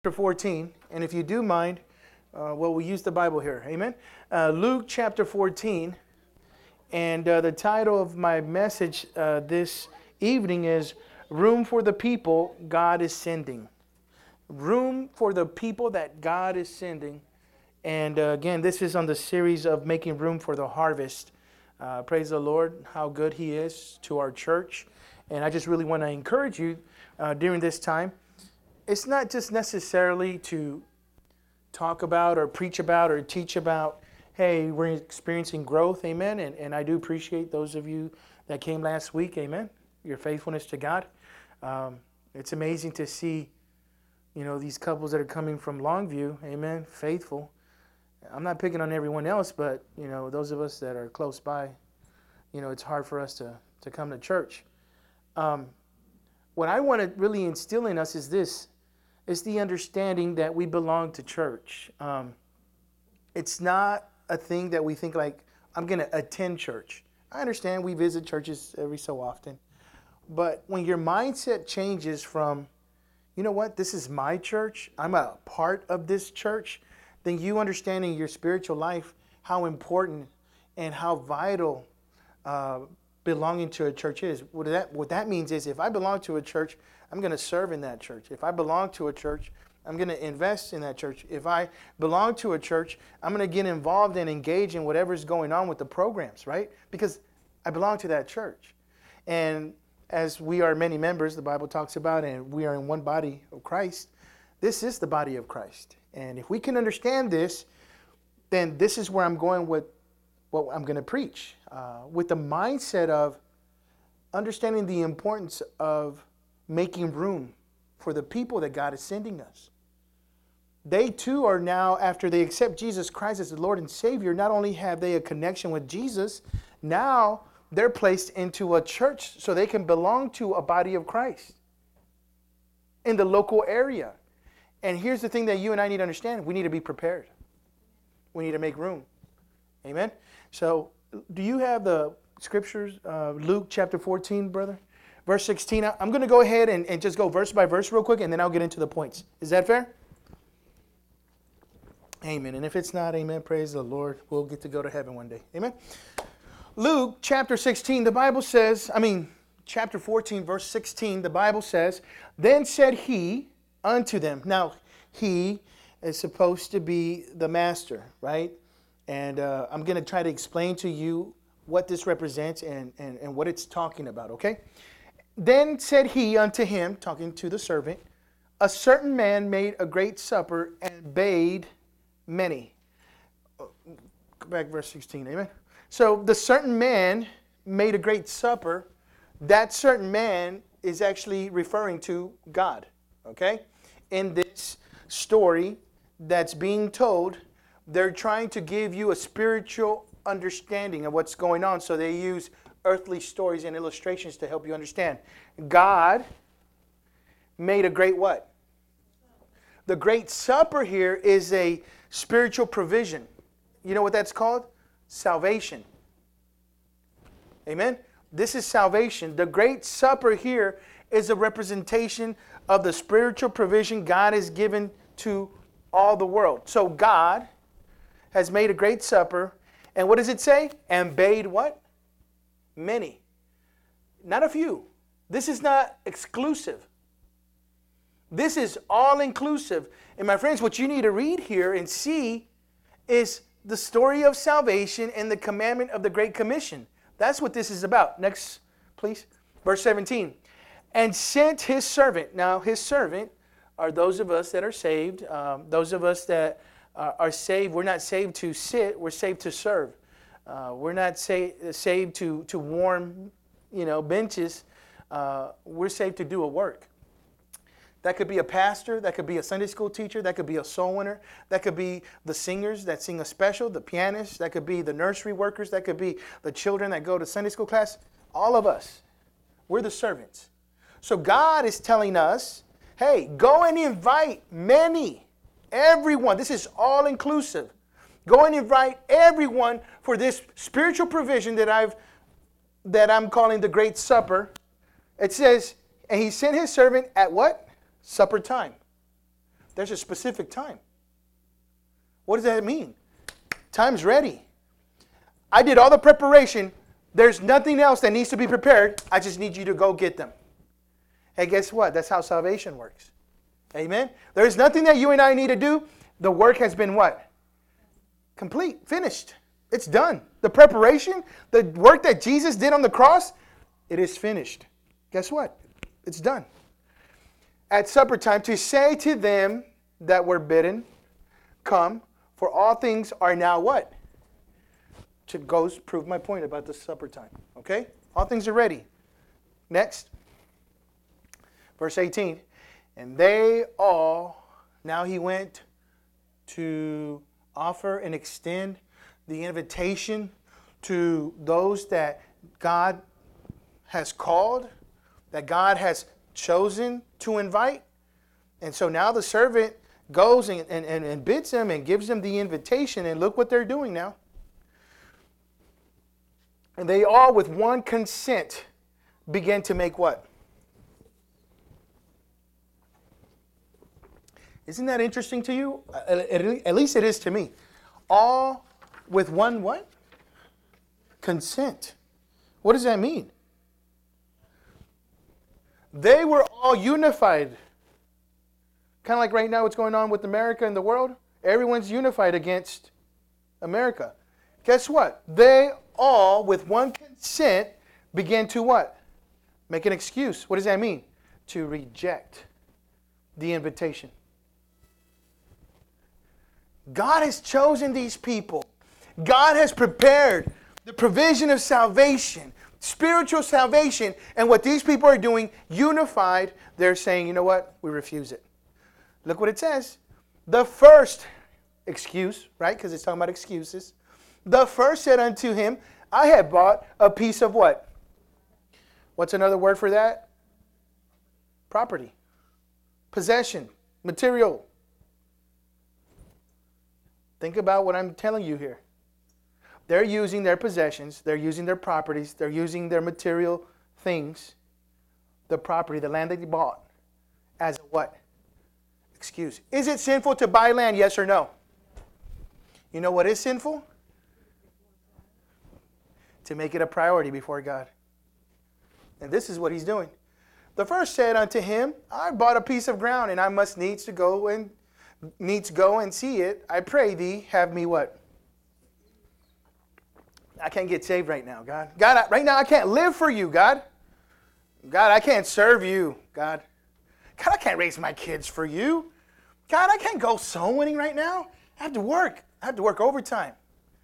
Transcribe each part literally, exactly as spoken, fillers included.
Chapter fourteen, and if you do mind, uh, well, we use the Bible here, amen? Uh, Luke chapter fourteen, and uh, the title of my message uh, this evening is Room for the People God is Sending. Room for the people that God is sending. And uh, again, this is on the series of making room for the harvest. Uh, praise the Lord, how good He is to our church. And I just really want to encourage you uh, during this time. It's not just necessarily to talk about or preach about or teach about, hey, we're experiencing growth, amen. And, and I do appreciate those of you that came last week, amen, your faithfulness to God. Um, it's amazing to see, you know, these couples that are coming from Longview, amen, faithful. I'm not picking on everyone else, but, you know, those of us that are close by, you know, it's hard for us to, to come to church. Um, what I want to really instill in us is this. It's the understanding that we belong to church. Um, it's not a thing that we think like, I'm going to attend church. I understand we visit churches every so often. But when your mindset changes from, you know what, this is my church, I'm a part of this church, then you understanding your spiritual life, how important and how vital uh, belonging to a church is. What that, what that means is if I belong to a church, I'm going to serve in that church. If I belong to a church, I'm going to invest in that church. If I belong to a church, I'm going to get involved and engage in whatever's going on with the programs, right? Because I belong to that church. And as we are many members, the Bible talks about, and we are in one body of Christ, this is the body of Christ. And if we can understand this, then this is where I'm going with what I'm going to preach. Uh, with the mindset of understanding the importance of making room for the people that God is sending us. They too are now, after they accept Jesus Christ as the Lord and Savior, not only have they a connection with Jesus, now they're placed into a church so they can belong to a body of Christ in the local area. And here's the thing that you and I need to understand. We need to be prepared. We need to make room. Amen? So, do you have the scriptures, uh, Luke chapter fourteen, brother? Verse sixteen. I'm going to go ahead and, and just go verse by verse real quick, and then I'll get into the points. Is that fair? Amen. And if it's not, amen, praise the Lord. We'll get to go to heaven one day. Amen. Luke chapter sixteen, the Bible says, I mean, chapter fourteen, verse sixteen, the Bible says, then said he unto them. Now, he is supposed to be the master, right? And uh, I'm going to try to explain to you what this represents and, and, and what it's talking about, okay? Then said he unto him, talking to the servant, a certain man made a great supper and bade many. Go back verse sixteen, amen? So the certain man made a great supper. That certain man is actually referring to God, okay? In this story that's being told, they're trying to give you a spiritual understanding of what's going on. So they use earthly stories and illustrations to help you understand. God made a great what? The great supper here is a spiritual provision. You know what that's called? Salvation. Amen? This is salvation. The great supper here is a representation of the spiritual provision God has given to all the world. So God has made a great supper. And what does it say? And bade what? Many. Not a few. This is not exclusive. This is all-inclusive. And my friends, what you need to read here and see is the story of salvation and the commandment of the Great Commission. That's what this is about. Next, please. Verse seventeen. And sent his servant. Now, his servant are those of us that are saved. Um, those of us that uh, are saved. We're not saved to sit. We're saved to serve. Uh, we're not sa- saved to, to warm, you know, benches. Uh, we're saved to do a work. That could be a pastor. That could be a Sunday school teacher. That could be a soul winner. That could be the singers that sing a special, the pianists. That could be the nursery workers. That could be the children that go to Sunday school class. All of us. We're the servants. So God is telling us, hey, go and invite many, everyone. This is all inclusive. Go and invite everyone for this spiritual provision that I've that I'm calling the Great Supper. It says, and he sent his servant at what? Supper time. There's a specific time. What does that mean? Time's ready. I did all the preparation. There's nothing else that needs to be prepared. I just need you to go get them. Hey, guess what? That's how salvation works. Amen? There's nothing that you and I need to do. The work has been what? Complete. Finished. It's done. The preparation, the work that Jesus did on the cross, it is finished. Guess what? It's done. At supper time, to say to them that were bidden, come, for all things are now what? To go prove my point about the supper time. Okay? All things are ready. Next. Verse eighteen. And they all, now he went to offer and extend the invitation to those that God has called, that God has chosen to invite. And so now the servant goes and, and, and bids them and gives them the invitation. And look what they're doing now. And they all with one consent began to make what? Isn't that interesting to you? At least it is to me. All with one what? Consent. What does that mean? They were all unified. Kind of like right now what's going on with America and the world. Everyone's unified against America. Guess what? They all, with one consent, began to what? Make an excuse. What does that mean? To reject the invitation. God has chosen these people. God has prepared the provision of salvation, spiritual salvation. And what these people are doing, unified, they're saying, you know what? We refuse it. Look what it says. The first excuse, right? Because it's talking about excuses. The first said unto him, I had bought a piece of what? What's another word for that? Property. Possession. Material. Think about what I'm telling you here. They're using their possessions. They're using their properties. They're using their material things. The property, the land that they bought, as a what? Excuse. Is it sinful to buy land? Yes or no? You know what is sinful? To make it a priority before God. And this is what he's doing. The first said unto him, I bought a piece of ground, and I must needs to go and needs go and see it. I pray thee, have me what? I can't get saved right now, God. God, I, right now I can't live for you, God. God, I can't serve you, God. God, I can't raise my kids for you. God, I can't go soul winning right now. I have to work. I have to work overtime.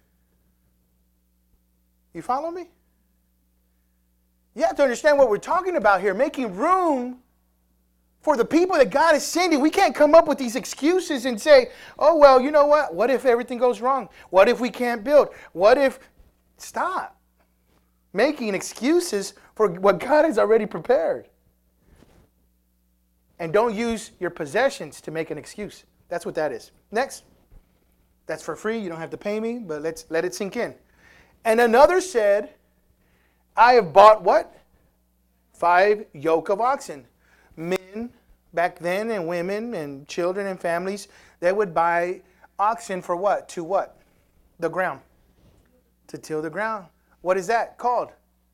You follow me? You have to understand what we're talking about here. Making room for the people that God is sending. We can't come up with these excuses and say, oh, well, you know what? What if everything goes wrong? What if we can't build? What if... Stop making excuses for what God has already prepared. And don't use your possessions to make an excuse. That's what that is. Next. That's for free. You don't have to pay me, but let's let it sink in. And another said, I have bought what? Five yoke of oxen. Men back then and women and children and families, they would buy oxen for what? To what? The ground. To till the ground. What is that called?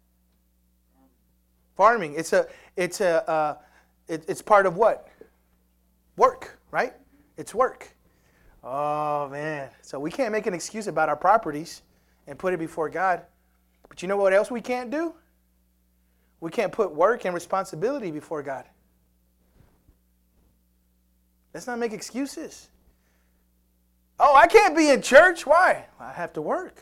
Farming. It's a. It's a. Uh, it, it's part of what? Work, right? It's work. Oh man! So we can't make an excuse about our properties and put it before God. But you know what else we can't do? We can't put work and responsibility before God. Let's not make excuses. Oh, I can't be in church. Why? I have to work.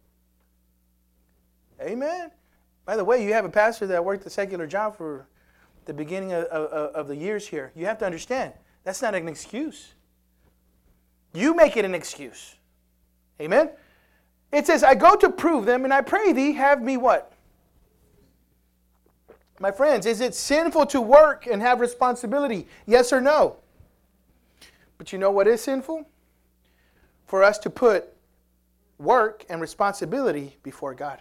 Amen. By the way, you have a pastor that worked a secular job for the beginning of, of, of the years here. You have to understand, that's not an excuse. You make it an excuse. Amen. It says, I go to prove them, and I pray thee, have me what? My friends, is it sinful to work and have responsibility? Yes or no? But you know what is sinful? For us to put work and responsibility before God.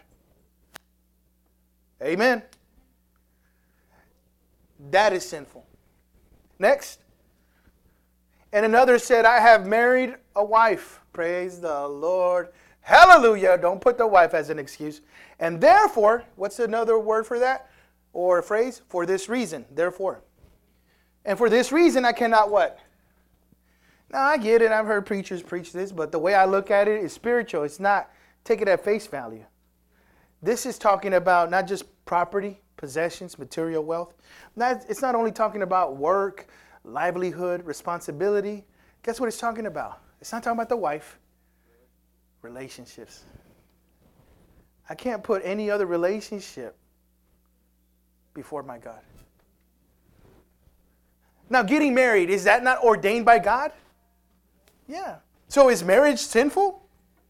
Amen. That is sinful. Next. And another said, I have married a wife. Praise the Lord. Hallelujah. Don't put the wife as an excuse. And therefore, what's another word for that? Or a phrase? For this reason. Therefore. And for this reason, I cannot what? Now, I get it. I've heard preachers preach this. But the way I look at it is spiritual. It's not, take it at face value. This is talking about not just property, possessions, material wealth. Not, it's not only talking about work, livelihood, responsibility. Guess what it's talking about? It's not talking about the wife. Relationships. I can't put any other relationship before my God. Now, getting married, is that not ordained by God? Yeah. So is marriage sinful?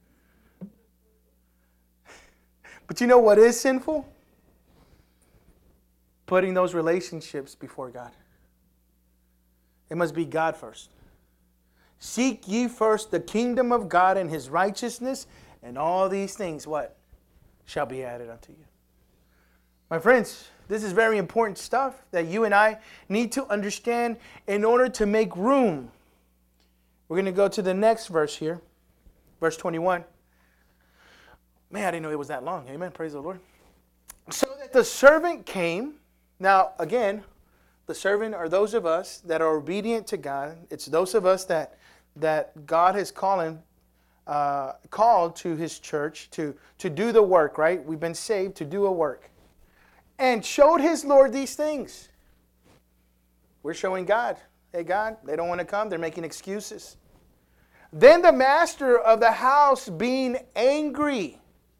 But you know what is sinful? Putting those relationships before God. It must be God first. Seek ye first the kingdom of God and his righteousness, and all these things, what? Shall be added unto you. My friends, this is very important stuff that you and I need to understand in order to make room. We're going to go to the next verse here. Verse twenty-one. Man, I didn't know it was that long. Amen. Praise the Lord. So that the servant came. Now, again, the servant are those of us that are obedient to God. It's those of us that that God has calling, uh, called to his church to, to do the work, right? We've been saved to do a work. And showed his Lord these things. We're showing God. Hey, God, they don't want to come. They're making excuses. Then the master of the house, being angry,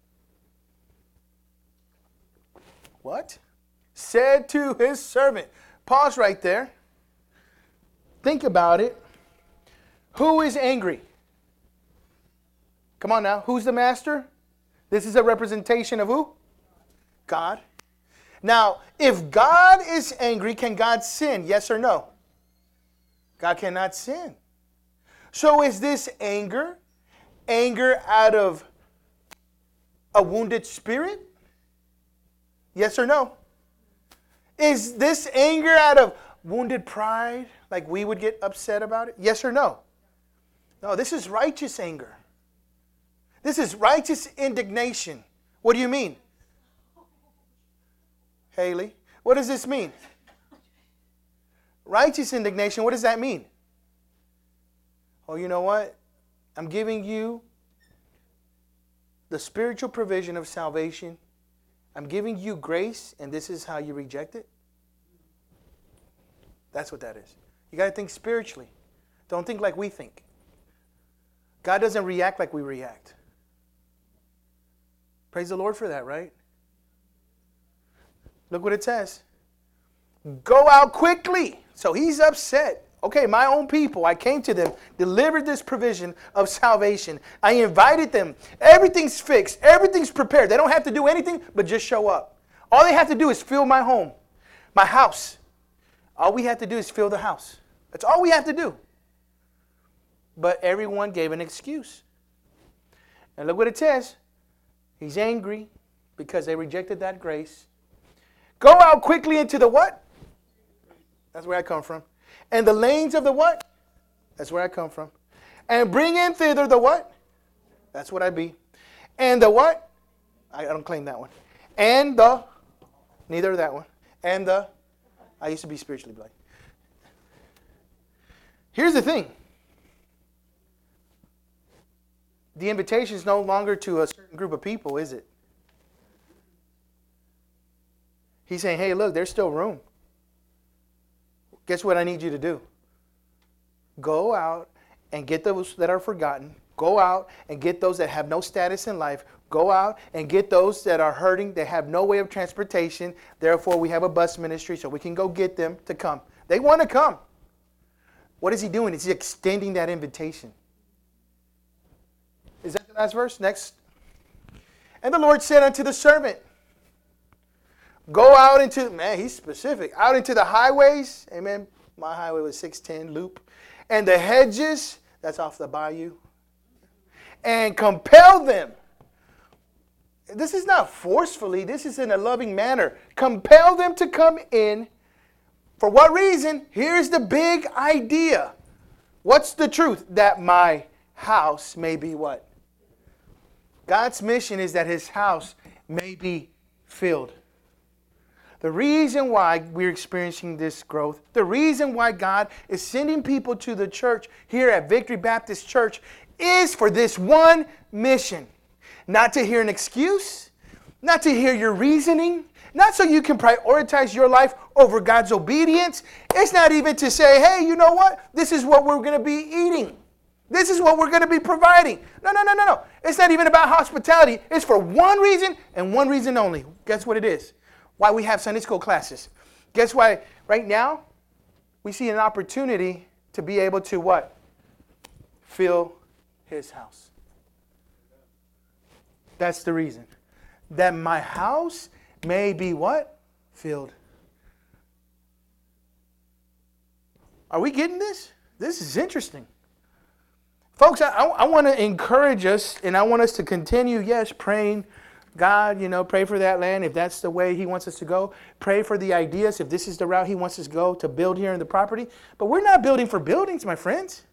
what? Said to his servant. Pause right there. Think about it. Who is angry? Come on now. Who's the master? This is a representation of who? God. Now, if God is angry, can God sin? Yes or no? God cannot sin. So is this anger? Anger out of a wounded spirit? Yes or no? Is this anger out of wounded pride? Like we would get upset about it? Yes or no? No, this is righteous anger. This is righteous indignation. What do you mean? Haley, what does this mean? Righteous indignation, what does that mean? Oh, you know what? I'm giving you the spiritual provision of salvation. I'm giving you grace, and this is how you reject it. That's what that is. You got to think spiritually. Don't think like we think. God doesn't react like we react. Praise the Lord for that, right? Look what it says. Go out quickly. So he's upset. Okay, my own people, I came to them, delivered this provision of salvation. I invited them. Everything's fixed. Everything's prepared. They don't have to do anything but just show up. All they have to do is fill my home, my house. All we have to do is fill the house. That's all we have to do. But everyone gave an excuse. And look what it says. He's angry because they rejected that grace. Go out quickly into the what? That's where I come from. And the lanes of the what? That's where I come from. And bring in thither the what? That's what I be. And the what? I don't claim that one. And the, neither that one. And the, I used to be spiritually blind. Here's the thing. The invitation is no longer to a certain group of people, is it? He's saying, hey, look, there's still room. Guess what I need you to do? Go out and get those that are forgotten. Go out and get those that have no status in life. Go out and get those that are hurting. They have no way of transportation. Therefore, we have a bus ministry so we can go get them to come. They want to come. What is he doing? He's extending that invitation. Is that the last verse? Next. And the Lord said unto the servant, go out into, man, he's specific, out into the highways. Amen. My highway was six ten loop. And the hedges, that's off the bayou. And compel them. This is not forcefully. This is in a loving manner. Compel them to come in. For what reason? Here's the big idea. What's the truth? That my house may be what? God's mission is that his house may be filled. The reason why we're experiencing this growth, the reason why God is sending people to the church here at Victory Baptist Church is for this one mission. Not to hear an excuse, not to hear your reasoning, not so you can prioritize your life over God's obedience. It's not even to say, hey, you know what? This is what we're going to be eating. This is what we're going to be providing. No, no, no, no, no. It's not even about hospitality. It's for one reason and one reason only. Guess what it is? Why we have Sunday school classes. Guess why right now we see an opportunity to be able to what? Fill his house. That's the reason. That my house may be what? Filled. Are we getting this? This is interesting. Folks, I, I want to encourage us, and I want us to continue, yes, praying. God, you know, pray for that land if that's the way he wants us to go. Pray for the ideas if this is the route he wants us to go to build here in the property. But we're not building for buildings, my friends.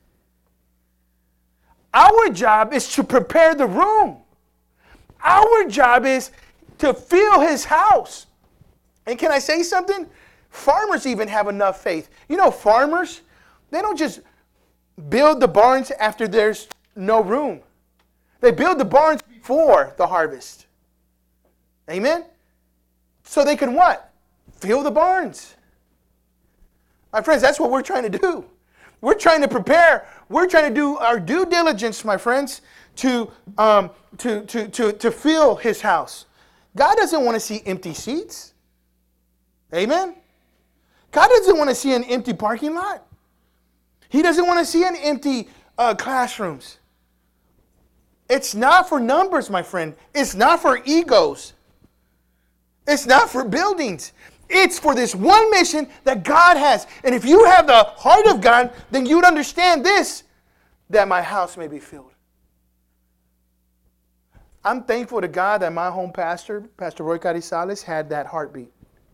Our job is to prepare the room. Our job is to fill his house. And can I say something? Farmers even have enough faith. You know, farmers, they don't just build the barns after there's no room. They build the barns before the harvest. Amen? So they can what? Fill the barns. My friends, that's what we're trying to do. We're trying to prepare. We're trying to do our due diligence, my friends, to, um, to, to, to, to fill his house. God doesn't want to see empty seats. Amen? God doesn't want to see an empty parking lot. He doesn't want to see an empty uh, classrooms. It's not for numbers, my friend. It's not for egos. It's not for buildings. It's for this one mission that God has. And if you have the heart of God, then you'd understand this, that my house may be filled. I'm thankful to God that my home pastor, Pastor Roy Carizales, had that heartbeat.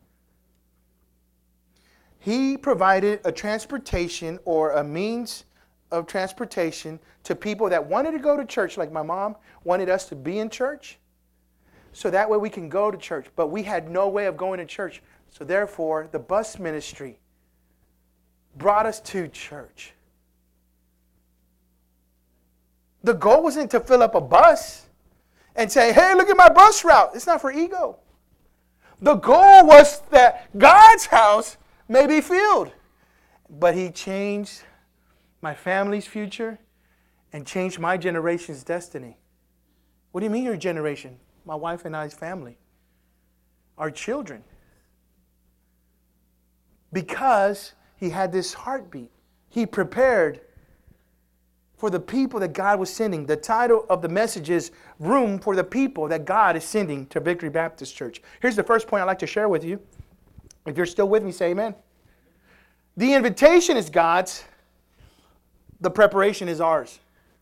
He provided a transportation or a means of transportation to people that wanted to go to church, like my mom wanted us to be in church. So that way we can go to church. But we had no way of going to church. So therefore, the bus ministry brought us to church. The goal wasn't to fill up a bus and say, hey, look at my bus route. It's not for ego. The goal was that God's house may be filled. But he changed my family's future and changed my generation's destiny. What do you mean your generation? My wife and I's family. Our children. Because he had this heartbeat. He prepared for the people that God was sending. The title of the message is Room for the People that God is sending to Victory Baptist Church. Here's the first point I'd like to share with you. If you're still with me, say amen. The invitation is God's. The preparation is ours.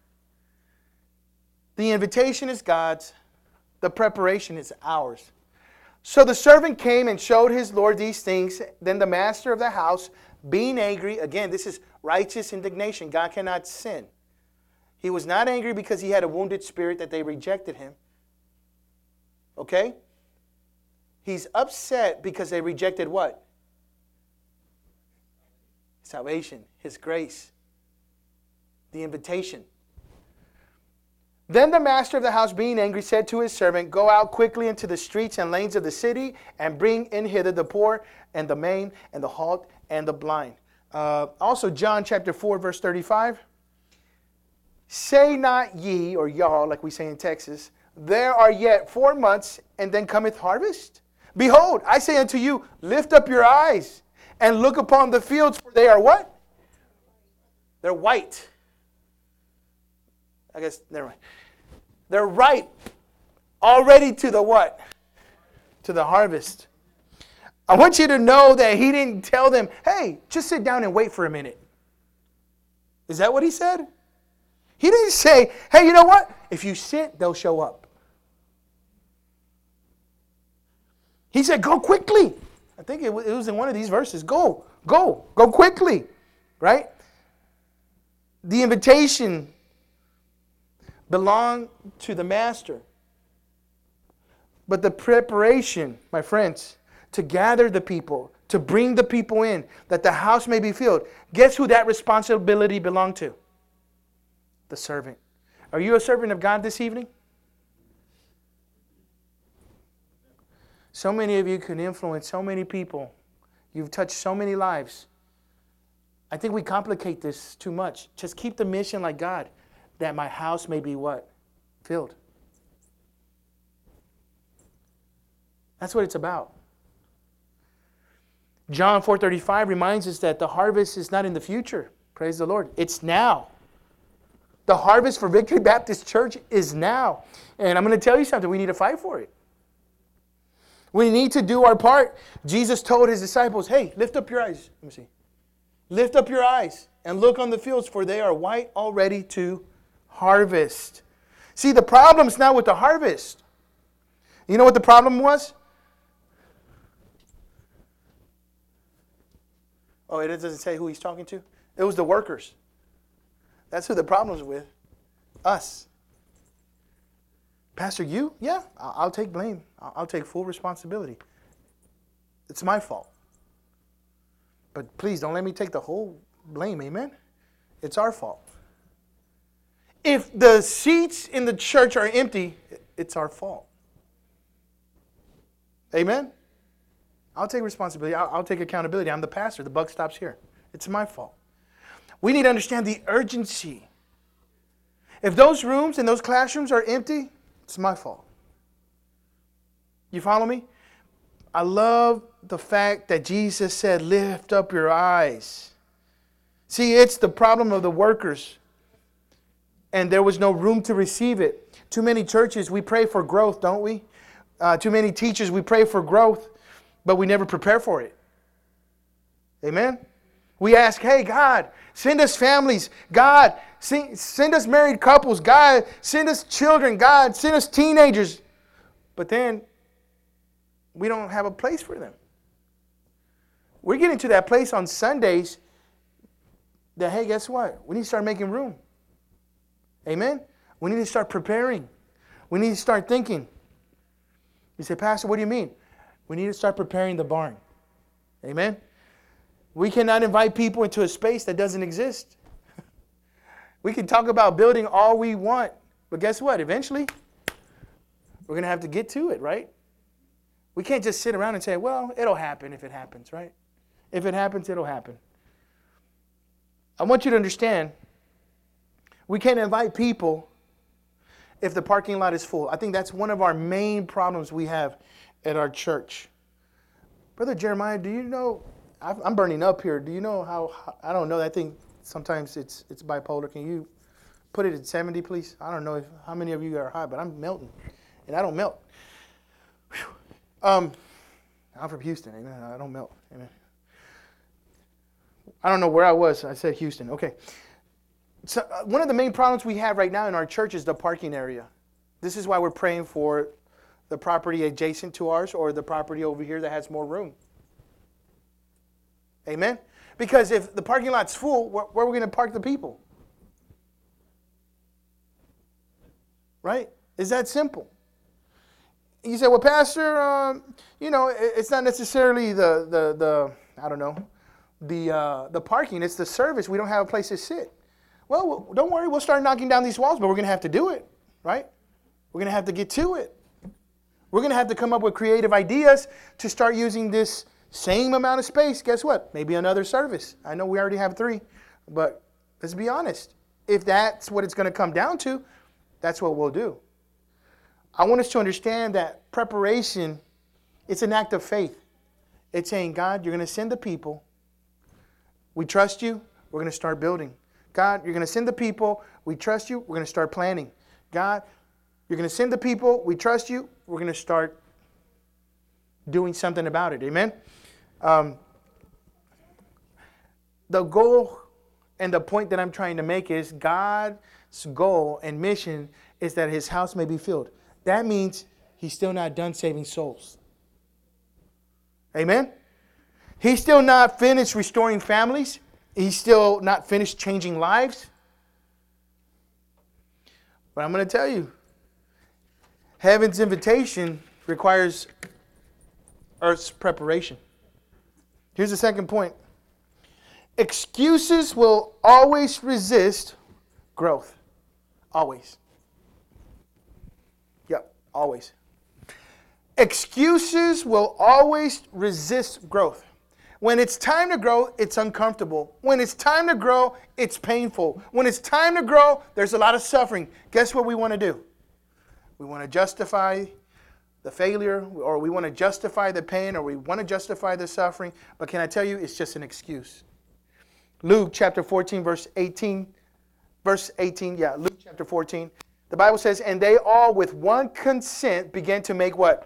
The invitation is God's. The preparation is ours. So the servant came and showed his Lord these things. Then the master of the house, being angry, again, this is righteous indignation. God cannot sin. He was not angry because he had a wounded spirit that they rejected him. Okay? He's upset because they rejected what? Salvation, his grace, the invitation. Then the master of the house, being angry, said to his servant, go out quickly into the streets and lanes of the city and bring in hither the poor and the maimed and the halt and the blind. Uh, also, John chapter four, verse thirty-five. Say not ye, or y'all, like we say in Texas, there are yet four months, and then cometh harvest? Behold, I say unto you, lift up your eyes and look upon the fields, for they are what? They're white. I guess, never mind. They're ripe, already to the what? To the harvest. I want you to know that he didn't tell them, hey, just sit down and wait for a minute. Is that what he said? He didn't say, hey, you know what? If you sit, they'll show up. He said, go quickly. I think it was in one of these verses. Go, go, go quickly. Right? The invitation belongs to the master. But the preparation, my friends, to gather the people, to bring the people in, that the house may be filled. Guess who that responsibility belonged to? The servant. Are you a servant of God this evening? So many of you can influence so many people. You've touched so many lives. I think we complicate this too much. Just keep the mission like God, that my house may be what? Filled. That's what it's about. John four thirty-five reminds us that the harvest is not in the future. Praise the Lord. It's now. The harvest for Victory Baptist Church is now. And I'm going to tell you something. We need to fight for it. We need to do our part. Jesus told his disciples, hey, lift up your eyes. Let me see. Lift up your eyes and look on the fields, for they are white already to harvest. See, the problem's not with the harvest. You know what the problem was? Oh, it doesn't say who he's talking to? It was the workers. That's who the problem was with. Us. Pastor, you? Yeah, I'll take blame. I'll take full responsibility. It's my fault. But please don't let me take the whole blame, amen? It's our fault. If the seats in the church are empty, it's our fault. Amen? I'll take responsibility. I'll, I'll take accountability. I'm the pastor. The buck stops here. It's my fault. We need to understand the urgency. If those rooms and those classrooms are empty, it's my fault. You follow me? I love the fact that Jesus said, lift up your eyes. See, it's the problem of the workers. And there was no room to receive it. Too many churches, we pray for growth, don't we? Uh, too many teachers, we pray for growth, but we never prepare for it. Amen? We ask, hey, God, send us families. God, send, send us married couples. God, send us children. God, send us teenagers. But then we don't have a place for them. We're getting to that place on Sundays that, hey, guess what? We need to start making room. Amen? We need to start preparing. We need to start thinking. You say, Pastor, what do you mean? We need to start preparing the barn. Amen? We cannot invite people into a space that doesn't exist. We can talk about building all we want, but guess what? Eventually, we're going to have to get to it, right? We can't just sit around and say, well, it'll happen if it happens, right? If it happens, it'll happen. I want you to understand, we can't invite people if the parking lot is full. I think that's one of our main problems we have at our church. Brother Jeremiah, do you know, I'm burning up here. Do you know how, I don't know, I think sometimes it's it's bipolar. Can you put it at seventy, please? I don't know if, how many of you are high, but I'm melting, and I don't melt. Whew. Um, I'm from Houston, amen. I don't melt, amen. I don't know where I was. I said Houston, okay. So uh, one of the main problems we have right now in our church is the parking area. This is why we're praying for the property adjacent to ours or the property over here that has more room. Amen? Because if the parking lot's full, where, where are we going to park the people? Right? It's that simple. You say, well, Pastor, um, you know, it, it's not necessarily the, the, the I don't know, the, uh, the parking. It's the service. We don't have a place to sit. Well, don't worry. We'll start knocking down these walls, but we're going to have to do it, right? We're going to have to get to it. We're going to have to come up with creative ideas to start using this same amount of space. Guess what? Maybe another service. I know we already have three, but let's be honest. If that's what it's going to come down to, that's what we'll do. I want us to understand that preparation, it's an act of faith. It's saying, God, you're going to send the people. We trust you. We're going to start building. God, you're going to send the people. We trust you. We're going to start planning. God, you're going to send the people. We trust you. We're going to start doing something about it. Amen? Um, the goal and the point that I'm trying to make is God's goal and mission is that his house may be filled. That means he's still not done saving souls. Amen? He's still not finished restoring families. He's still not finished changing lives. But I'm going to tell you, heaven's invitation requires earth's preparation. Here's the second point. Excuses will always resist growth. Always. Yep, always. Excuses will always resist growth. When it's time to grow, it's uncomfortable. When it's time to grow, it's painful. When it's time to grow, there's a lot of suffering. Guess what we want to do? We want to justify the failure, or we want to justify the pain, or we want to justify the suffering. But can I tell you, it's just an excuse. Luke chapter fourteen, verse eighteen. Verse eighteen, yeah, Luke chapter fourteen. The Bible says, and they all with one consent began to make what?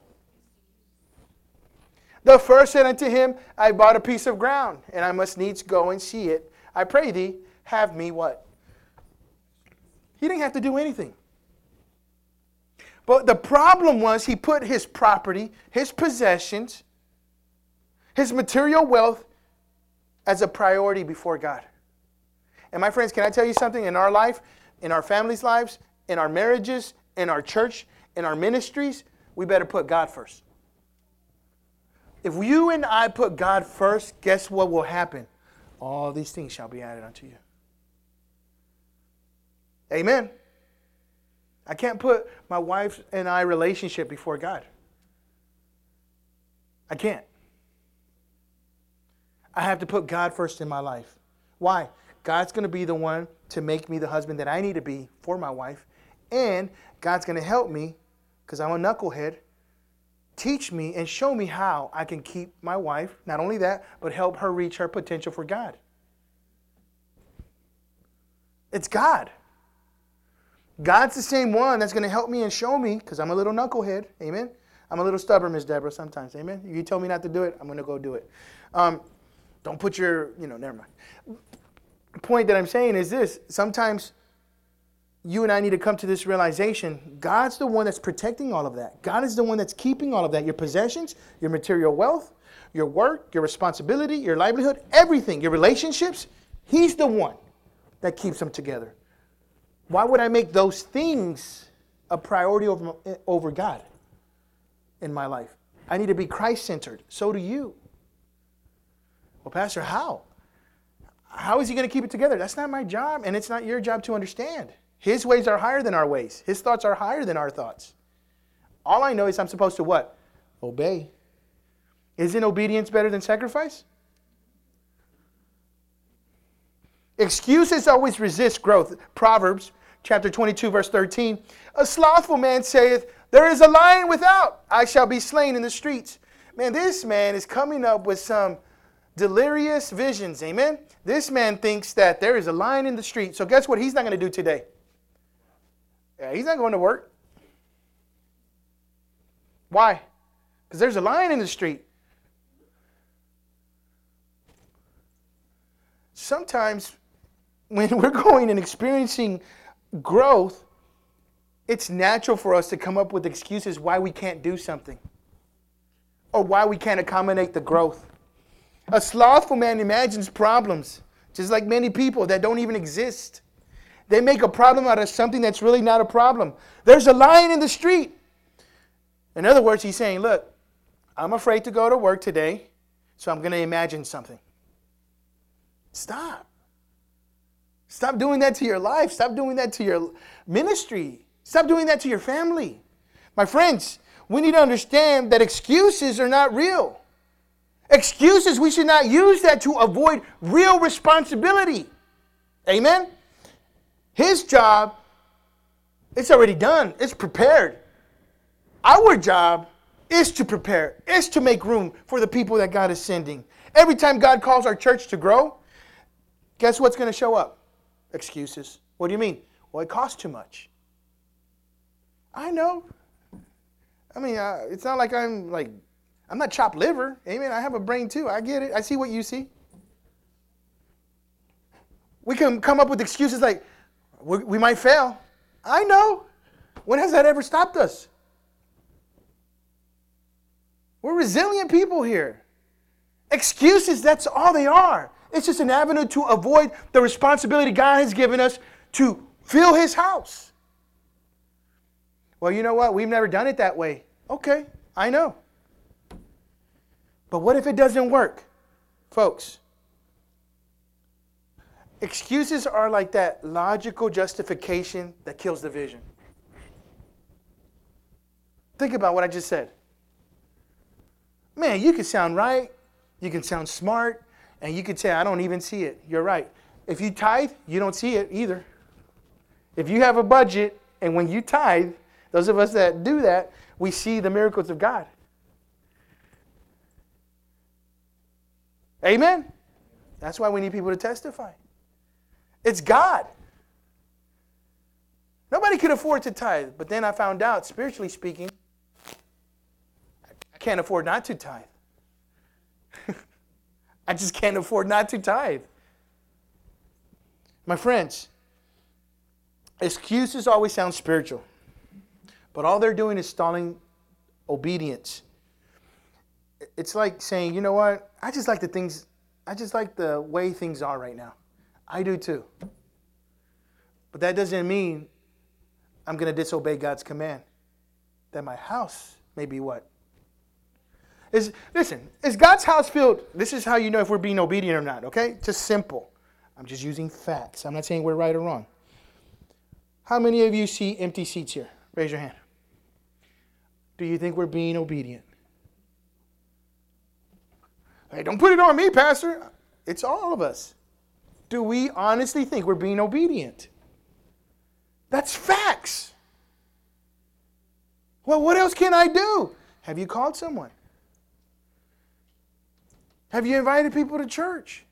The first said unto him, I bought a piece of ground, and I must needs go and see it. I pray thee, have me what? He didn't have to do anything. But the problem was he put his property, his possessions, his material wealth as a priority before God. And my friends, can I tell you something? In our life, in our families' lives, in our marriages, in our church, in our ministries, we better put God first. If you and I put God first, guess what will happen? All these things shall be added unto you. Amen. I can't put my wife and I relationship before God. I can't. I have to put God first in my life. Why? God's going to be the one to make me the husband that I need to be for my wife. And God's going to help me, because I'm a knucklehead, teach me and show me how I can keep my wife, not only that, but help her reach her potential for God. It's God. God's the same one that's going to help me and show me, because I'm a little knucklehead. Amen. I'm a little stubborn, Miss Deborah, sometimes. Amen. You tell me not to do it, I'm going to go do it. Um, don't put your, you know, never mind. The point that I'm saying is this. Sometimes you and I need to come to this realization. God's the one that's protecting all of that. God is the one that's keeping all of that. Your possessions, your material wealth, your work, your responsibility, your livelihood, everything, your relationships. He's the one that keeps them together. Why would I make those things a priority over, over God in my life? I need to be Christ-centered. So do you. Well, Pastor, how? How is he going to keep it together? That's not my job, and it's not your job to understand. His ways are higher than our ways. His thoughts are higher than our thoughts. All I know is I'm supposed to what? Obey. Isn't obedience better than sacrifice? Excuses always resist growth. Proverbs chapter twenty-two, verse thirteen. A slothful man saith, there is a lion without. I shall be slain in the streets. Man, this man is coming up with some delirious visions. Amen? This man thinks that there is a lion in the street. So guess what he's not going to do today? Yeah, he's not going to work. Why? Because there's a lion in the street. Sometimes when we're going and experiencing growth, it's natural for us to come up with excuses why we can't do something or why we can't accommodate the growth. A slothful man imagines problems, just like many people that don't even exist. They make a problem out of something that's really not a problem. There's a lion in the street. In other words, he's saying, look, I'm afraid to go to work today, so I'm going to imagine something. Stop. Stop doing that to your life. Stop doing that to your ministry. Stop doing that to your family. My friends, we need to understand that excuses are not real. Excuses, we should not use that to avoid real responsibility. Amen? His job, it's already done. It's prepared. Our job is to prepare, is to make room for the people that God is sending. Every time God calls our church to grow, guess what's going to show up? Excuses. What do you mean? Well, it costs too much. I know. I mean, uh, it's not like I'm like, I'm not chopped liver. Amen. I have a brain too. I get it. I see what you see. We can come up with excuses like, we, we might fail. I know. When has that ever stopped us? We're resilient people here. Excuses, that's all they are. It's just an avenue to avoid the responsibility God has given us to fill His house. Well, you know what? We've never done it that way. Okay, I know. But what if it doesn't work? Folks, excuses are like that logical justification that kills the vision. Think about what I just said. Man, you can sound right, you can sound smart, and you can say, I don't even see it. You're right. If you tithe, you don't see it either. If you have a budget, and when you tithe, those of us that do that, we see the miracles of God. Amen? That's why we need people to testify. It's God. Nobody could afford to tithe. But then I found out, spiritually speaking, I can't afford not to tithe. I just can't afford not to tithe. My friends, excuses always sound spiritual. But all they're doing is stalling obedience. It's like saying, you know what? I just like the things, I just like the way things are right now. I do too. But that doesn't mean I'm going to disobey God's command. That my house may be what? Is, listen, is God's house filled? This is how you know if we're being obedient or not, okay? Just simple. I'm just using facts. I'm not saying we're right or wrong. How many of you see empty seats here? Raise your hand. Do you think we're being obedient? Hey, don't put it on me, Pastor. It's all of us. Do we honestly think we're being obedient? That's facts. Well, what else can I do? Have you called someone? Have you invited people to church?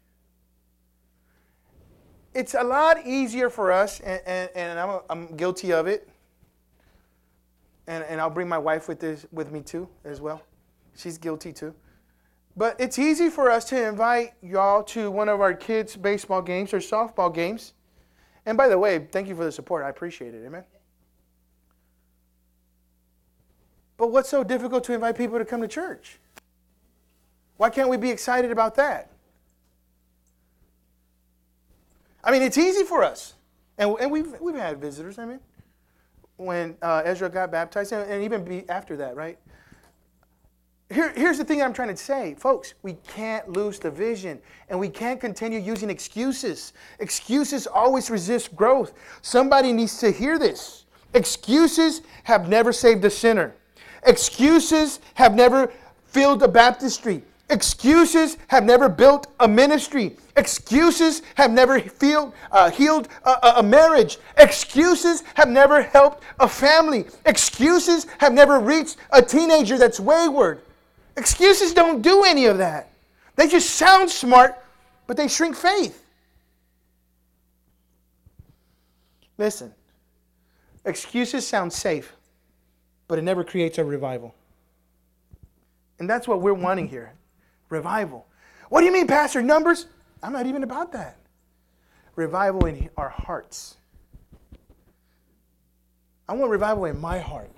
It's a lot easier for us, and, and, and I'm, I'm guilty of it. And, and I'll bring my wife with this with me too, as well. She's guilty too. But it's easy for us to invite y'all to one of our kids' baseball games or softball games. And by the way, thank you for the support. I appreciate it. Amen. But what's so difficult to invite people to come to church? Why can't we be excited about that? I mean, it's easy for us. And, and we've, we've had visitors, I mean, when uh, Ezra got baptized, and, and even be after that, right? Here, here's the thing I'm trying to say. Folks, we can't lose the vision, and we can't continue using excuses. Excuses always resist growth. Somebody needs to hear this. Excuses have never saved a sinner. Excuses have never filled a baptistry. Excuses have never built a ministry. Excuses have never feel, uh, healed a, a marriage. Excuses have never helped a family. Excuses have never reached a teenager that's wayward. Excuses don't do any of that. They just sound smart, but they shrink faith. Listen, excuses sound safe, but it never creates a revival. And that's what we're wanting here. Revival. What do you mean, Pastor? Numbers? I'm not even about that. Revival in our hearts. I want revival in my heart.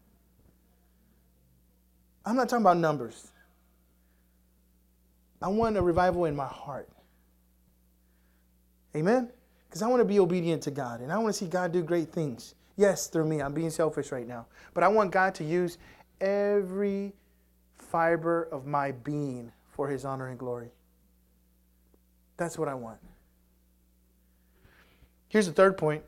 I'm not talking about numbers. I want a revival in my heart. Amen? Because I want to be obedient to God. And I want to see God do great things. Yes, through me. I'm being selfish right now. But I want God to use every fiber of my being for His honor and glory. That's what I want. Here's the third point.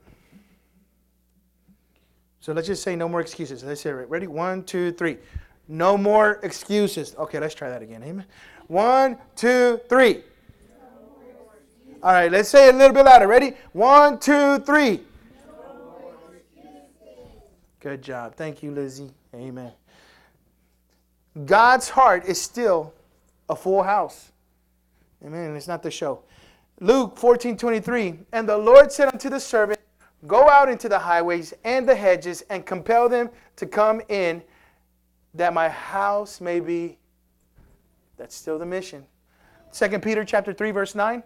So let's just say no more excuses. Let's say it. Ready? One, two, three. No more excuses. Okay, let's try that again. Amen. One, two, three. All right, let's say it a little bit louder. Ready? One, two, three. Good job. Thank you, Lizzie. Amen. God's heart is still a full house. Amen. It's not the show. Luke fourteen twenty-three. And the Lord said unto the servant, go out into the highways and the hedges and compel them to come in, that my house may be. That's still the mission. Second Peter chapter three, verse nine.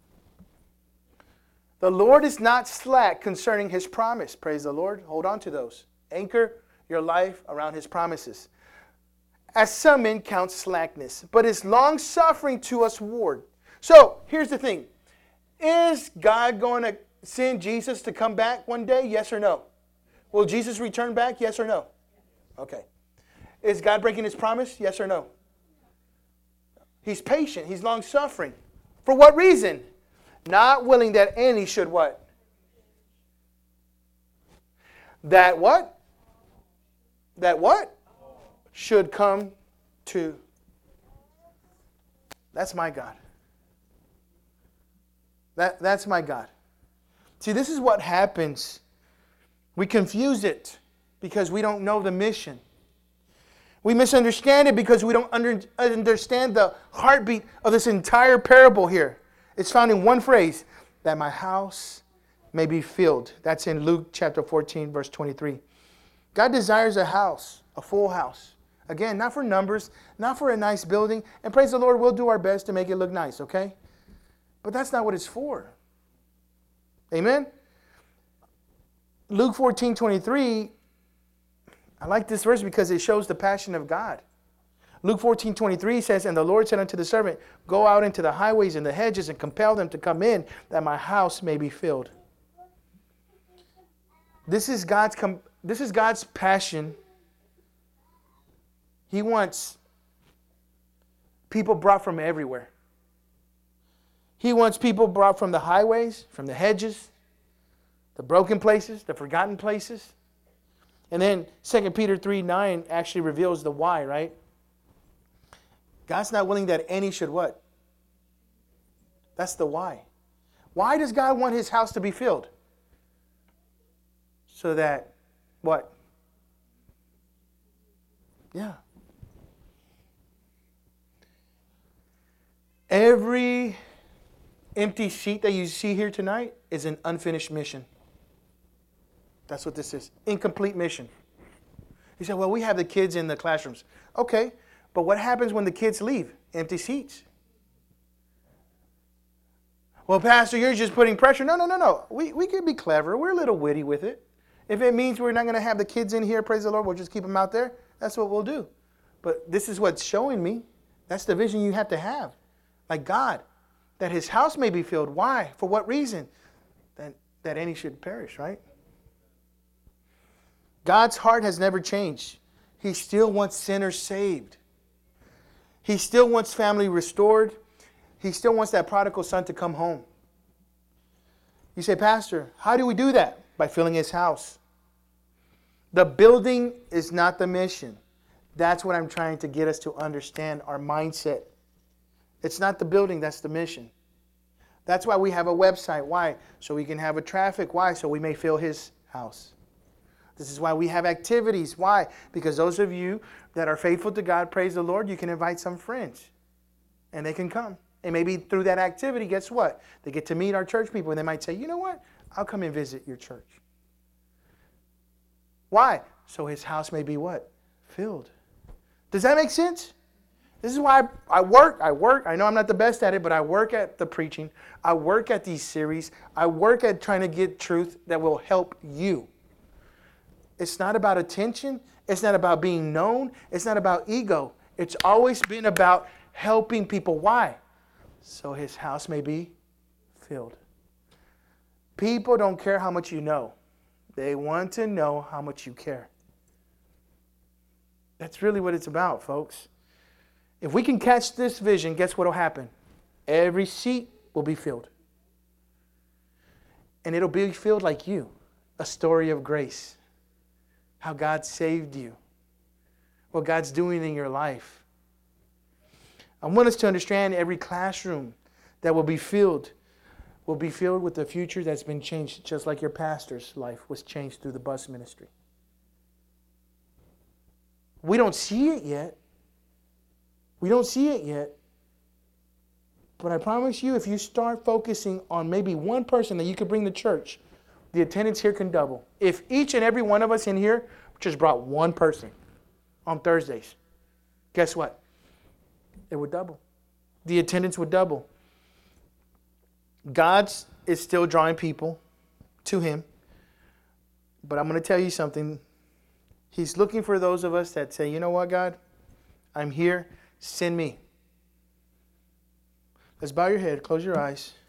The Lord is not slack concerning His promise. Praise the Lord. Hold on to those. Anchor your life around His promises. As some men count slackness, but is long-suffering to us ward. So, here's the thing. Is God going to send Jesus to come back one day? Yes or no? Will Jesus return back? Yes or no? Okay. Is God breaking His promise? Yes or no? He's patient. He's long-suffering. For what reason? Not willing that any should what? That what? That what? Should come to. That's my God. That, that's my God. See, this is what happens. We confuse it because we don't know the mission. We misunderstand it because we don't under, understand the heartbeat of this entire parable here. It's found in one phrase, that my house may be filled. That's in Luke chapter fourteen, verse twenty-three. God desires a house, a full house. Again, not for numbers, not for a nice building. And praise the Lord, we'll do our best to make it look nice, okay? But that's not what it's for. Amen? Luke fourteen twenty-three, I like this verse because it shows the passion of God. Luke fourteen twenty-three says, and the Lord said unto the servant, go out into the highways and the hedges and compel them to come in, that my house may be filled. This is God's, com- this is God's passion. He wants people brought from everywhere. He wants people brought from the highways, from the hedges, the broken places, the forgotten places. And then Second Peter three nine actually reveals the why, right? God's not willing that any should what? That's the why. Why does God want His house to be filled? So that, what? Yeah. Every empty seat that you see here tonight is an unfinished mission. That's what this is. Incomplete mission. You say, well, we have the kids in the classrooms. Okay, but what happens when the kids leave? Empty seats. Well, Pastor, you're just putting pressure. No, no, no, no. We, we can be clever. We're a little witty with it. If it means we're not going to have the kids in here, praise the Lord, we'll just keep them out there. That's what we'll do. But this is what's showing me. That's the vision you have to have. Like God, that His house may be filled. Why? For what reason? That, that any should perish, right? God's heart has never changed. He still wants sinners saved. He still wants family restored. He still wants that prodigal son to come home. You say, Pastor, how do we do that? By filling His house. The building is not the mission. That's what I'm trying to get us to understand, our mindset. It's not the building, that's the mission. That's why we have a website. Why? So we can have a traffic. Why? So we may fill His house. This is why we have activities. Why? Because those of you that are faithful to God, praise the Lord, you can invite some friends. And they can come. And maybe through that activity, guess what? They get to meet our church people. And they might say, you know what? I'll come and visit your church. Why? So His house may be what? Filled. Does that make sense? This is why I, I work. I work. I know I'm not the best at it, but I work at the preaching. I work at these series. I work at trying to get truth that will help you. It's not about attention. It's not about being known. It's not about ego. It's always been about helping people. Why? So His house may be filled. People don't care how much you know. They want to know how much you care. That's really what it's about, folks. If we can catch this vision, guess what will happen? Every seat will be filled. And it'll be filled like you. A story of grace. How God saved you. What God's doing in your life. I want us to understand every classroom that will be filled will be filled with the future that's been changed, just like your pastor's life was changed through the bus ministry. We don't see it yet. We don't see it yet. But I promise you, if you start focusing on maybe one person that you could bring to church, the attendance here can double. If each and every one of us in here just brought one person on Thursdays, guess what? It would double. The attendance would double. God is still drawing people to Him. But I'm going to tell you something. He's looking for those of us that say, you know what, God? I'm here. Send me. Let's bow your head. Close your eyes.